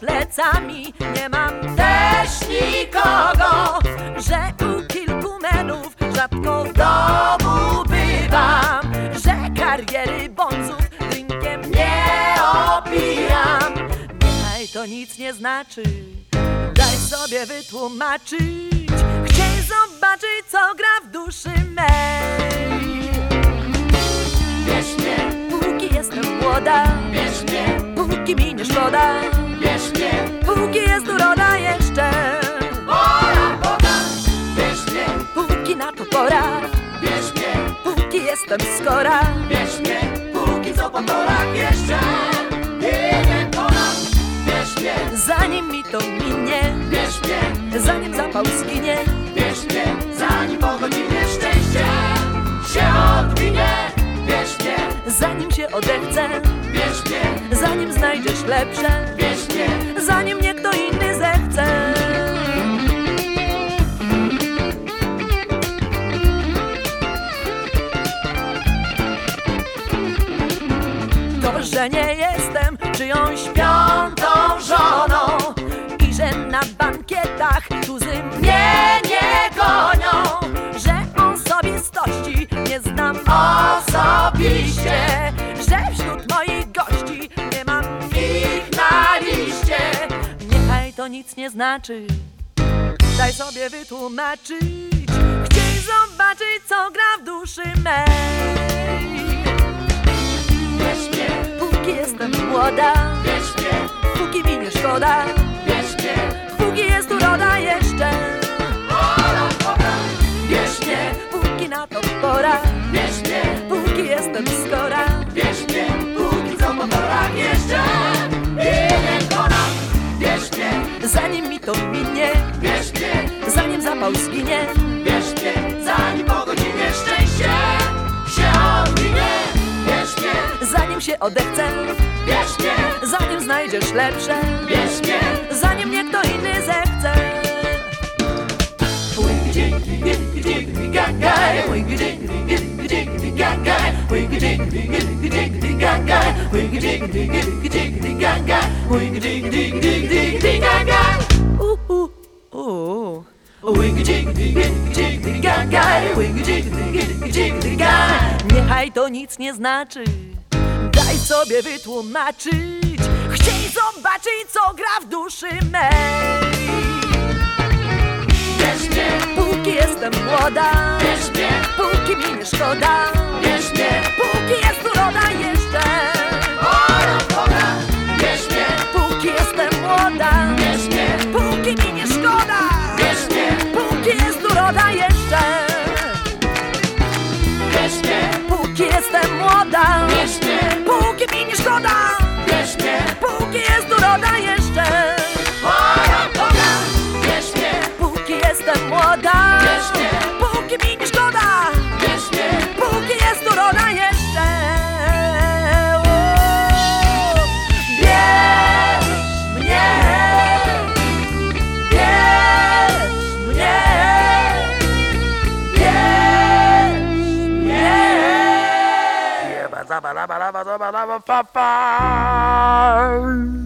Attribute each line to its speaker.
Speaker 1: plecami. Nie mam też nikogo, że u kilku menów rzadko w domu bywam, że kariery bonzów drinkiem nie opijam. Niechaj to nic nie znaczy, daj sobie wytłumaczyć. Chciej zobaczyć, co gra w duszy mej.
Speaker 2: Bierz mnie,
Speaker 1: Póki jestem młoda,
Speaker 2: bierz mnie,
Speaker 1: póki mi nie szkoda,
Speaker 2: bierz mnie,
Speaker 1: póki jest uroda jeszcze,
Speaker 2: moja woda. Bierz mnie,
Speaker 1: póki na to pora,
Speaker 2: bierz mnie,
Speaker 1: póki jestem skora.
Speaker 2: bierz mnie, póki co po torach jeszcze nie ponad. Bierz mnie,
Speaker 1: Zanim mi to minie,
Speaker 2: bierz mnie,
Speaker 1: zanim zapał zginie,
Speaker 2: bierz mnie, zanim po godzinie szczęście się odwinie. Bierz mnie,
Speaker 1: zanim się odechcę,
Speaker 2: bierz mnie,
Speaker 1: zanim znajdziesz lepsze,
Speaker 2: bierz mnie,
Speaker 1: zanim mnie kto inny zechce. To, że nie jestem czyjąś piątą żoną i że na bankietach tuzy mnie nie gonią, że osobistości nie znam osobiście, że wśród moich gości nie mam ich na liście. Niechaj to nic nie znaczy, daj sobie wytłumaczyć. Chciej zobaczyć, co gra w duszy mej.
Speaker 2: bierz mnie,
Speaker 1: Póki jestem młoda,
Speaker 2: bierz mnie,
Speaker 1: póki mi nie szkoda,
Speaker 2: bierz mnie,
Speaker 1: póki jest uroda jeszcze,
Speaker 2: moja woda. Bierz mnie,
Speaker 1: póki na to pora,
Speaker 2: bierz mnie,
Speaker 1: póki jestem skora.
Speaker 2: bierz mnie, póki co po torach jeszcze nie ponad. Bierz mnie,
Speaker 1: Zanim mi to minie,
Speaker 2: bierz mnie,
Speaker 1: zanim zapał zginie,
Speaker 2: bierz mnie, zanim po godzinie szczęście się odwinie. Bierz mnie,
Speaker 1: zanim się odechcę,
Speaker 2: bierz mnie,
Speaker 1: zanim znajdziesz lepsze,
Speaker 2: bierz mnie.
Speaker 1: zanim mnie kto inny zechce. Niechaj to nic nie znaczy, daj sobie wytłumaczyć. Chciej zobaczyć, co gra w duszy mej.
Speaker 2: Bierz mnie,
Speaker 1: Póki jestem młoda,
Speaker 2: bierz mnie,
Speaker 1: póki mi nie szkoda,
Speaker 2: bierz mnie,
Speaker 1: póki jest uroda jeszcze,
Speaker 2: moja woda. Bierz mnie,
Speaker 1: póki jestem młoda,
Speaker 2: bierz mnie,
Speaker 1: póki mi nie szkoda,
Speaker 2: bierz mnie,
Speaker 1: póki jest uroda jeszcze,
Speaker 2: bierz mnie,
Speaker 1: póki jestem młoda,
Speaker 2: bierz mnie,
Speaker 1: póki mi nie szkoda,
Speaker 2: bierz mnie,
Speaker 1: póki jest uroda jeszcze,
Speaker 2: moja woda. Bierz mnie,
Speaker 1: póki jestem młoda,
Speaker 2: bierz mnie,
Speaker 1: póki mi nie szkoda,
Speaker 2: bierz mnie,
Speaker 1: póki jest uroda jeszcze. O, bierz mnie, bierz mnie, bierz mnie.
Speaker 2: Ba, ba, ba, ba, ba, ba, ba, ba, ba, ba.